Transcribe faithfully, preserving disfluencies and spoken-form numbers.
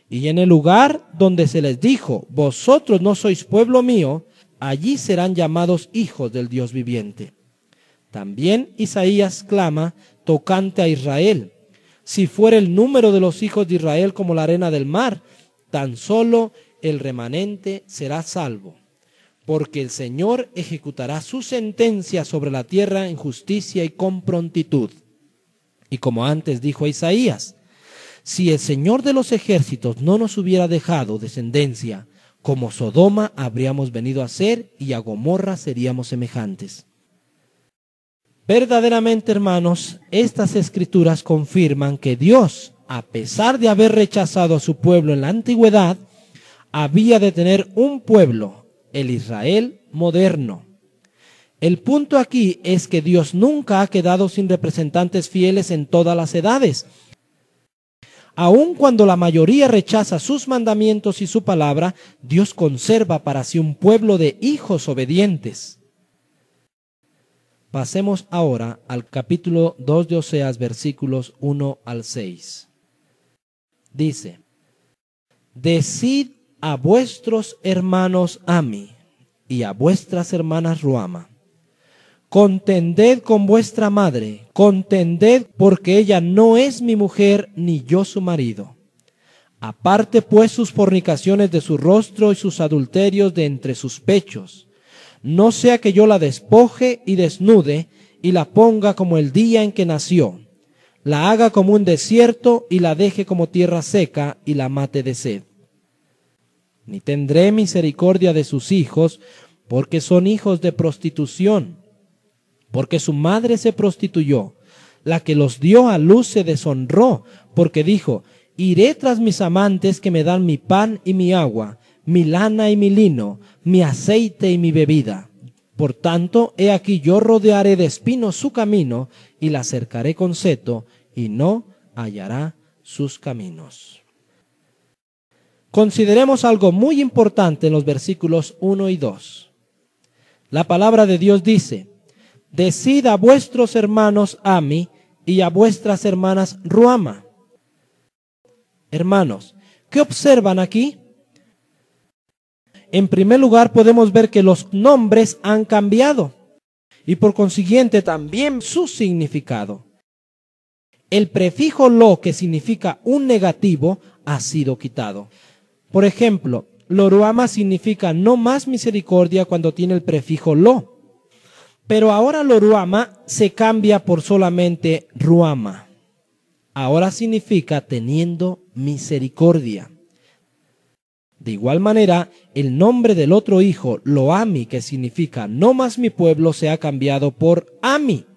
Y en el lugar donde se les dijo, vosotros no sois pueblo mío, allí serán llamados hijos del Dios viviente. También Isaías clama tocante a Israel: si fuera el número de los hijos de Israel como la arena del mar, tan solo el remanente será salvo. Porque el Señor ejecutará su sentencia sobre la tierra en justicia y con prontitud. Y como antes dijo Isaías, si el Señor de los ejércitos no nos hubiera dejado descendencia, como Sodoma habríamos venido a ser, y a Gomorra seríamos semejantes. Verdaderamente, hermanos, estas escrituras confirman que Dios, a pesar de haber rechazado a su pueblo en la antigüedad, había de tener un pueblo, el Israel moderno. El punto aquí es que Dios nunca ha quedado sin representantes fieles en todas las edades. Aun cuando la mayoría rechaza sus mandamientos y su palabra, Dios conserva para sí un pueblo de hijos obedientes. Pasemos ahora al capítulo dos de Oseas, versículos uno al seis. Dice: decid a vuestros hermanos Ami y a vuestras hermanas Ruama: contended con vuestra madre, contended, porque ella no es mi mujer, ni yo su marido. Aparte pues sus fornicaciones de su rostro y sus adulterios de entre sus pechos, no sea que yo la despoje y desnude, y la ponga como el día en que nació, la haga como un desierto, y la deje como tierra seca, y la mate de sed. Ni tendré misericordia de sus hijos, porque son hijos de prostitución, porque su madre se prostituyó, la que los dio a luz se deshonró, porque dijo: iré tras mis amantes que me dan mi pan y mi agua, mi lana y mi lino, mi aceite y mi bebida. Por tanto, he aquí yo rodearé de espinos su camino, y la cercaré con seto, y no hallará sus caminos. Consideremos algo muy importante en los versículos uno y dos. La palabra de Dios dice: decid a vuestros hermanos Ami y a vuestras hermanas Ruama. Hermanos, ¿qué observan aquí? En primer lugar, podemos ver que los nombres han cambiado y por consiguiente también su significado. El prefijo lo, que significa un negativo, ha sido quitado. Por ejemplo, lo Ruama significa no más misericordia cuando tiene el prefijo lo. Pero ahora lo Ruama se cambia por solamente Ruama. Ahora significa teniendo misericordia. De igual manera, el nombre del otro hijo, Lo Ami, que significa no más mi pueblo, se ha cambiado por Ami,